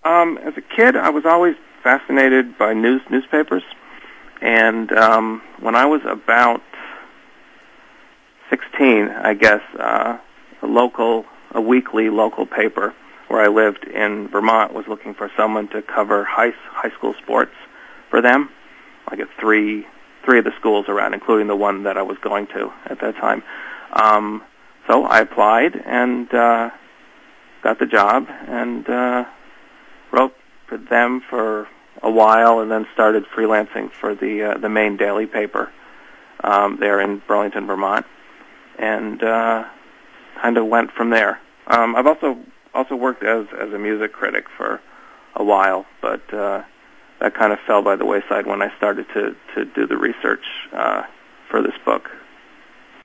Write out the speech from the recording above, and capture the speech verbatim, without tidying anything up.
Um, as a kid, I was always fascinated by news newspapers, and um, when I was about sixteen, I guess, uh, a local, a weekly local paper where I lived in Vermont was looking for someone to cover high high school sports for them, like at three three of the schools around, including the one that I was going to at that time. Um, so I applied and uh, got the job and uh, wrote for them for a while, and then started freelancing for the uh, the main daily paper um, there in Burlington, Vermont, and uh, kind of went from there. Um, I've also also worked as as a music critic for a while, but uh, that kind of fell by the wayside when I started to to do the research uh, for this book.